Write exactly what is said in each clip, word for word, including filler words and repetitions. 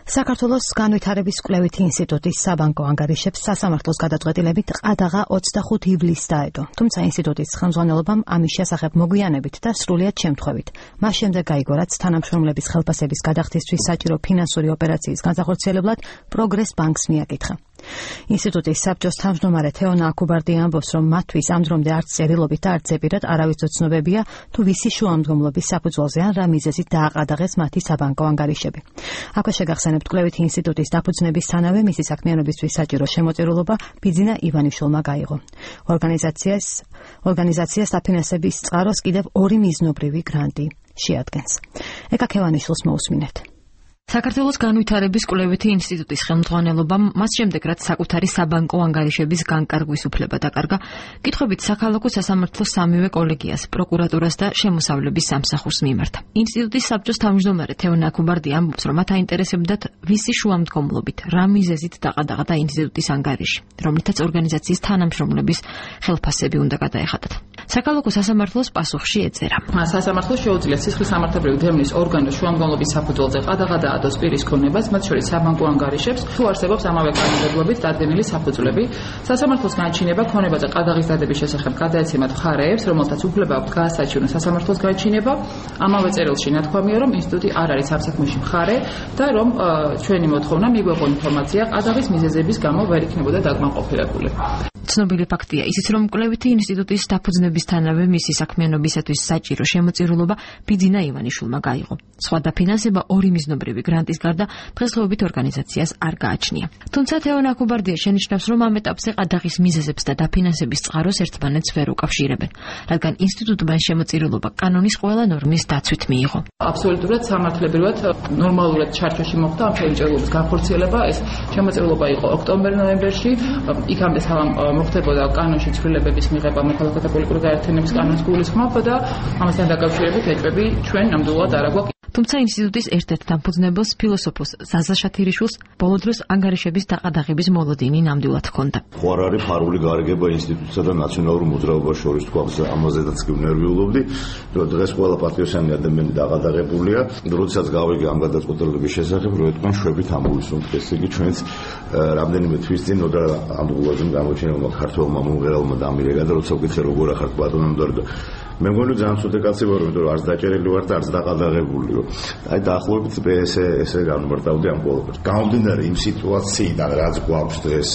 საქართველოს განვითარების კვლევითი ინსტიტუტის საბანკო ანგარიშებს სასამართლოს გადაწყვეტილებით ყადაღა ოცდახუთი ივლისს დაედო. თუმცა ინსტიტუტის ხელმძღვანელობამ ამის შესახებ მოგვიანებით და სრულიად შემთხვევით. მას შემდეგ გაიგო, რაც თანამშრომლების ხელფასების გადახდისთვის საჭირო ფინანსური ოპერაციის განსახორციელებლად პროგრეს ბანკს მიაკითხა. ინსტიტუტის საბჭოს თავმჯდომარე თეონა აკუბარდი ამბობს, რომ მათთვის ამ დრომდე არც წერილობით და არც ზეპირად არავის ცნობებია, თუ ვისი შუამდგომლობის საფუძველზე ან რა მიზეზით დააყადაღეს მათი საბანკო ანგარიშები. აქვე შეგახსენებთ, კვლევითი ინსტიტუტის დაფუძნებისთანავე მისი საქმიანობისთვის საჭირო შემოწირულობა ბიძინა ივანიშვილმა გაიღო. ორგანიზაციას ორგანიზაციას დაფინანსების წყაროს კიდევ ორი მიზნობრივი გრანტი შეადგენს. ეკა ქევანიშვილს მოусმინეთ. საქართველოს განვითარების კვლევითი ინსტიტუტის ხელმძღვანელობამ მას შემდეგ, რაც საკუთარი საბანკო ანგარიშების განკარგვის უფლება დაკარგა, კითხვებით საქალაქო სასამართლოს სამივე კოლეგიას, პროკურატურას და შემოსავლების სამსახურს მიმართა. ინსტიტუტის საბჭოს თავმჯდომარე თეონა აკუბარდი ამბობს, რომ მათ აინტერესებდათ ვისი შუამდგომლობით, რა მიზეზით დაყადაღდა ინსტიტუტის ანგარიში, რომლითაც ორგანიზაციის თანამშრომლების ხელფასები უნდა გადაეხადათ. საქალაქო სასამართლოს პასუხში ეწერა. სასამართლოს შეუძლია სისხლის სამართლებრივი დევნილების ორგანოს შუამდგომლობის საფუძველზე ყადაღა დაადოს პირის ქონებას, მათ შორის საბანკო ანგარიშებს, თუ არსებობს ამავე კანონმდებლობით დადგენილი საფუძვლები. სასამართლოს განჩინება ქონებაზე ყადაღის დადების შესახებ გადაეცემათ მხარეებს, რომელთაც უფლება აქვთ გაასაჩივრონ სასამართლოს განჩინება. ამავე წერილში ნათქვამია, რომ ინსტიტუტი არ არის ამ საქმეში მხარე და რომ ჩვენი მოთხოვნა მიგვეღო ინფორმაცია ყადაღის მიზეზების გამო ვერ იქნებოდა დაკმაყოფილებული. ცნობილი ფაქტია ისიც, რომ კვლევითი ინსტიტუტის დაფუძნებისთანავე მისი საქმიანობისათვის საჭირო შემოწირულობა ბიძინა ივანიშვილმა გაიღო. სხვა დაფინანსება ორი მიზნობრივი გრანტის გარდა დღესდღეობით ორგანიზაციას არ გააჩნია. თუმცა თეონა აკუბარდია შენიშნავს, რომ ამ ეტაპზე ყადაღის მიზეზებს და დაფინანსების წყაროს ერთმანეთს ვერ უკავშირებენ, რადგან ინსტიტუტმა შემოწირულობა კანონის ყველა ნორმის დაცვით მიიღო. აბსოლუტურად სამართლებრივად ნორმალურად ჩარჩოში მოხდა ამ შემოწირულობის განხორციელება. ეს შემოწირულობა იყო ოქტომბერ-ნოემბერში, იქამდე მოხდებოდა კანონში ცვლილებების მიღება მოქალაქეთა პოლიტიკური გაერთიანების კანონს გულისხმობდა და ამასთან დაკავშირებით ეჭვები ჩვენ ნამდვილად არ აგვაქვს. თუმცა ინსტიტუტის ერთ-ერთ დამფუძნებელს ფილოსოფოს ზაზა შათირიშვილს ბოლო დროს ანგარიშების დაყადაღების მოლოდინი ნამდვილად ჰქონდა. ხო არ არის ფარული გარიგება ინსტიტუტსა და ნაციონალურ მოძრაობას შორის, თქვა ამაზედაც გვნერვიულობდი, რომ დღეს ყველა პატრიოტიანი ადამიანი დაყადაღებულია. როდესაც გავიგე ამ გადაწყვეტილების შესახებ, რომ ეთქვან შვებით ამოვისუნთ, ესე იგი ჩვენც რამდენიმე თვის წინ და ამ გულაზემ გამოჩენილმა ქართველმა მომღერალმა დამირეკა და როცა ვკითხე როგორ ახართ ბატონამდარ და მე მგონი ძალიან ცუდი კაცი ვარ, იმიტომ რომ არც დაჭერილი ვარ და არც დაყადაღებულიო. აი დაახლოებით ესე ესე განმარტავდი ამ ყველაფერს. გამომდინარე იმ სიტუაციიდან, რაც გვაქვს დღეს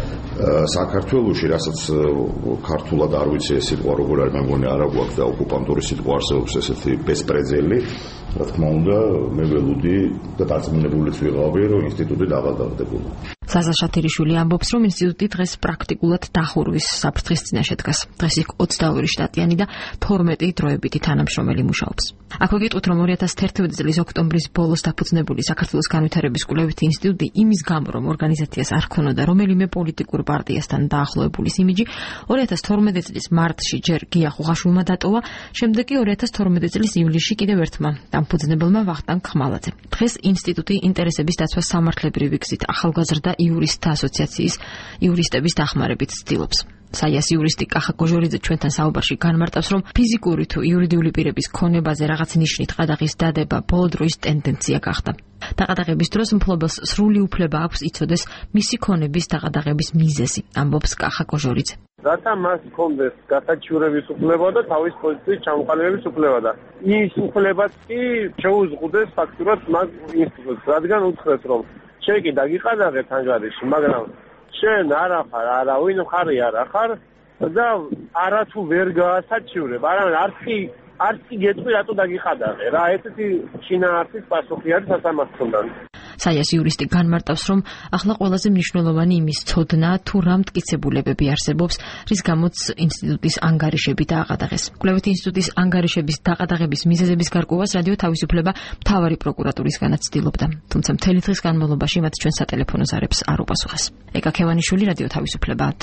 საქართველოში, რასაც ქართულად არ ვიცი ეს სიტყვა როგორ არის, მე მგონი არა გვაქვს და ოკუპანტური სიტყვა არსებობს ესეთი ბესპრეძელი. რა თქმა უნდა, მე ველოდი და დაწმინებულიც ვიყავი, რომ ინსტიტუტი დაყადაღდებოდა. ზაზა შათირიშვილი ამბობს, რომ ინსტიტუტი დღეს პრაქტიკულად დახურვის საფრთხის წინაშე დგას. დღეს იქ ოცდაორი შტატიანი და თორმეტი დროებითი თანამშრომელი მუშაობს. აქვე გეტყვით, რომ ორი ათას თერთმეტი წლის ოქტომბრის ბოლოს დაფუძნებული საქართველოს განვითარების კვლევითი ინსტიტუტი იმის გამო, რომ ორგანიზაციას არ ჰქონოდა რომელიმე პოლიტიკურ პარტიასთან დაახლოებულის იმიჯი, ორი ათას თორმეტი წლის მარტში ჯერ გია ხუღაშვილმა დატოვა, შემდეგ კი ორი ათას თორმეტი წლის ივლისში კიდევ ერთმა დამფუძნებელმა ვახტანგ ხმალაძემ. დღეს ინსტიტუტი ინტერესების დაცვას სამართლებრივი გზით ახალგაზრდა იურისტთა ასოციაციის იურისტების დახმარებით ცდილობს. საიას იურისტი კახა კოჟორიძე ჩვენთან საუბარში განმარტავს, რომ ფიზიკური თუ იურიდიული პირების ქონებაზე რაღაც ნიშნით ყადაღის დადება ბოლო დროის ტენდენცია გახდა. დაყადაღების დროს მფლობელს სრული უფლება აქვს იცოდეს მისი ქონების დაყადაღების მიზეზი, ამბობს კახა კოჟორიძე. რათა მას ჰქონდეს გასაჩივრების უფლება და თავის პოზიციის ჩამოყალიბების უფლება და ის უფლებაც კი შეუზღუდეს ფაქტურად მას ინსტიტუტს, რადგან უთხრეს, რომ შენ კი დაგიყადაღეთ ანგარიში, მაგრამ შენ არა ხარ, არავინ ხარი არა ხარ და არათუ ვერ გაასაჩივრებ, არამედ არც კი არც კი გეტყვი რატო დაგიყადაღე. რა ესეთი შინაარსის პასუხი არის სასამართლოდან. საიას იურისტი განმარტავს, რომ ახლა ყველაზე მნიშვნელოვანი იმის ცოდნა, თუ რა მტკიცებულებები არსებობს, რის გამოც ინსტიტუტის ანგარიშები დააყადაღეს. კვლევითი ინსტიტუტის ანგარიშების დაყადაღების მიზეზების გარკვევას რადიო თავისუფლება მთავარი პროკურატურისგანაც ცდილობდა. თუმცა მთელი დღის განმავლობაში მათ ჩვენ სატელეფონო ზარებს არ უპასუხეს. ეკა ქევანიშვილი, რადიო თავისუფლება.